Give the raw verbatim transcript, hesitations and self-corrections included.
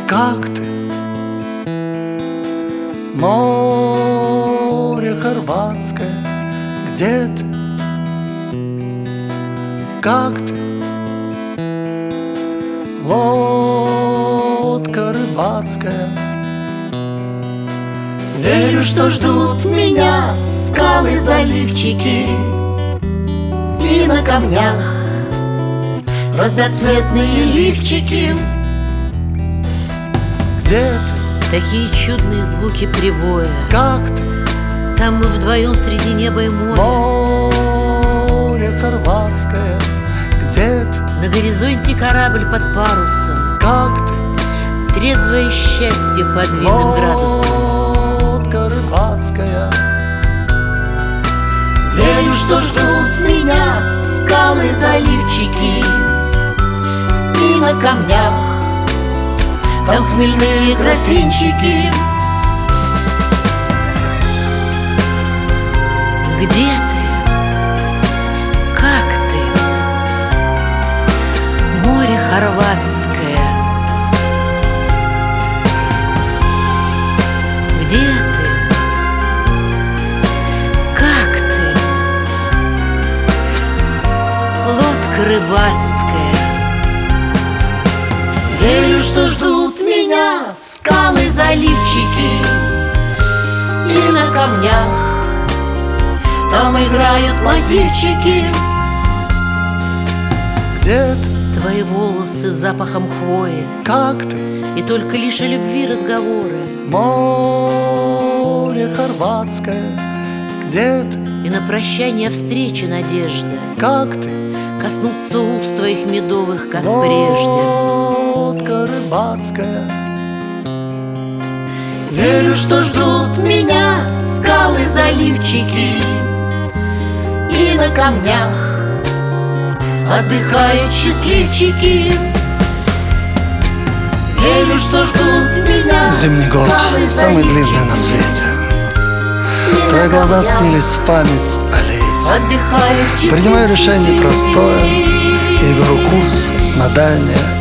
Как ты? Море хорватское, где ты? Как ты? Лодка рыбацкая. Верю, что ждут меня скалы, заливчики, и на камнях разноцветные лифчики. Где ты? Такие чудные звуки прибоя. Как ты? Там мы вдвоем среди неба и моря. Море хорватское, где ты? На горизонте корабль под парусом. Как ты? Трезвое счастье под видным градусом. Лодка рыбацкая. Верю, что ждут меня скалы, заливчики, и на камнях там хмельные графинчики. Где ты? Как ты? Море хорватское. Где ты? Как ты? Лодка рыбацкая. Верю, что ждут меня скалы, заливчики, и на камнях там играют мотивчики. Где ты? Твои волосы с запахом хвои. Как ты? И только лишь о любви разговоры. Море хорватское, где ты? И на прощание встречи надежда. Как ты? Коснуться уст твоих медовых, как прежде. Лодка рыбацкая. Верю, что ждут меня скалы, заливчики, и на камнях отдыхают счастливчики. Верю, что ждут меня Зимний год скалы, самый длинный на заливчики, свете. и на Твои глаза камнях снились в память о лете. отдыхают счастливчики. Принимаю решение простое и беру курс на дальнее